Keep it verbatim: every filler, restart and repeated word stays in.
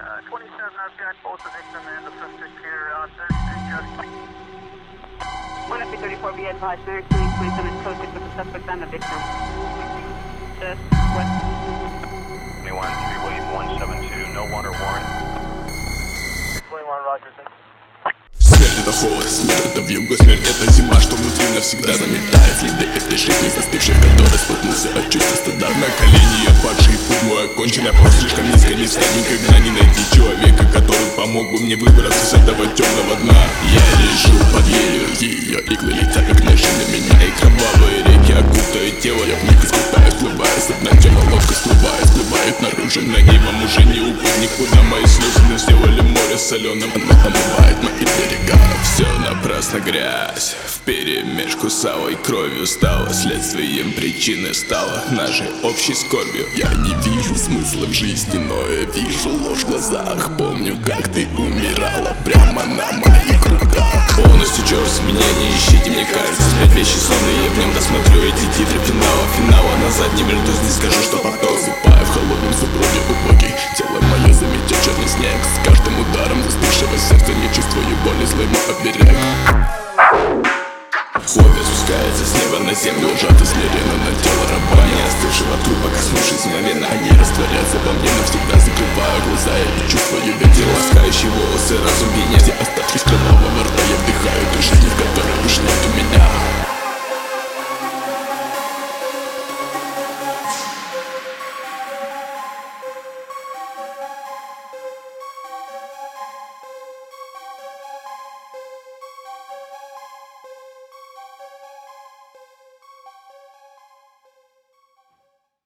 twenty-seven R P I, both the victim and the suspect here, uh, search and just... one F B thirty-four, be advised, Merrick two twenty-seven is code six with the suspect and the victim. Just what? twenty-one, three William one seven two, no warrant or warrant. twenty-one, Roger, six. Смерть это холод, смерть это вьюга, смерть это зима, что внутри навсегда заметает следы этой жизни, застывшей, в которой споткнулся от чувства стыда. На колени я падший, путь мой окончен, а просто слишком низко не встать, никогда не найти человека, который помог бы мне выбраться с этого темного дна. Я лежу под елью, ее иглы летят как ножи на меня, и кровавые реки окутают тело, я в них искупаюсь, плываю с дна, тема лодка всплывает, всплывает наружу, на небом уже не уплыть никуда, мои слезы не сделали море соленым, оно омывает мои берега. Все напрасно, грязь вперемешку с алой кровью стала следствием, причины стала нашей общей скорбью. Я не вижу смысла в жизни, но я вижу ложь в глазах. Помню, как ты умирала прямо на моих руках. Полностью черт с меня, не ищите, мне кажется, спять вещи сонные, я в нем досмотрю эти титры финала, финала назад не вернусь, не скажу, что потом засыпаю в холодном супруге убогий. Тело мое заметет черный снег, с каждым ударом застывшего сердца не чувствую боли, злой мой оберег. Хобби спускается с неба на землю, сжато смиренно на тело раба, не остывшего трупа, коснувшись мгновенно.